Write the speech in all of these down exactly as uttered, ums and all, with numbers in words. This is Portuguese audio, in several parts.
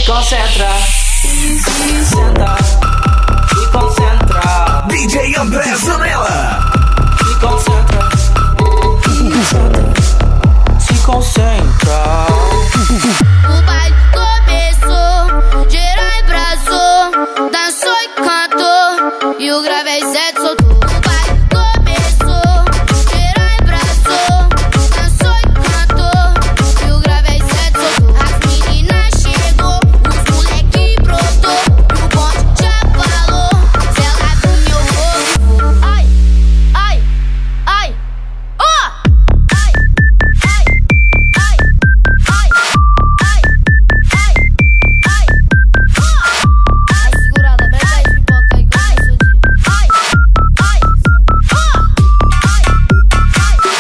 concentra, se, se senta, se concentra. D J André Zanella. Se concentra, se senta, se concentra. O baile começou, geral embrasou, dançou e cantou, e o grave é Zé soltou. O baile começou, geral embrasou, dançou e cantou, e o grave é Zé soltou. As meninas chegou, os moleque brotou, e o bonde já falou, se ela do meu corpo. Ai, ai, ai, ó! Ai, ai, ai, ai, ai, ai, ai, ó! Ai, segurada, bebe aí pipoca aí que eu sou dia. Ai, ai, ó! Ai, ai, ai,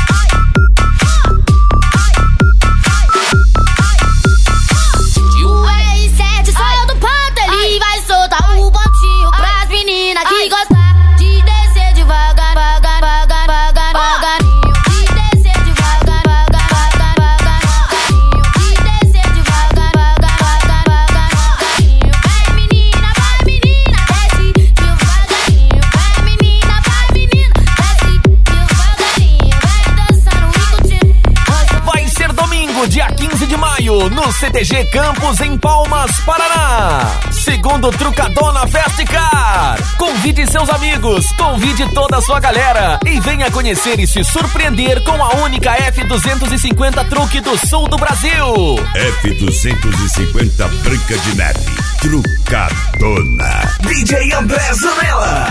O R sete saiu do ponto, ele vai soltar o pontinho pras meninas que gostam de descer devagar, vagar, vagar, vagar, vagarinho. De descer devagar, vagar, vagar, vagar, vagarinho. De descer devagar, vagar, vagar, vagar, vagarinho. Vai menina, vai menina, desce devagarinho. Vai menina, vai menina, desce devagarinho. Vai dançando e curtindo. Vai ser domingo, dia quinze de maio, no C T G Campos, em Palmas, Paraná. Segundo Trucadona Festicar. Convide seus amigos, convide toda a sua galera e venha conhecer e se surpreender com a única F duzentos e cinquenta Truque do sul do Brasil. F duzentos e cinquenta Branca de Neve. Trucadona. D J André Zanella.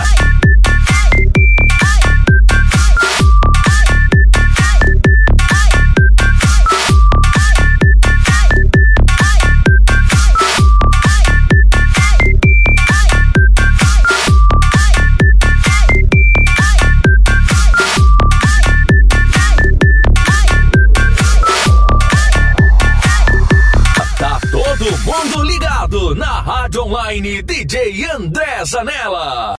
Tá todo mundo ligado na Rádio Online D J André Zanella.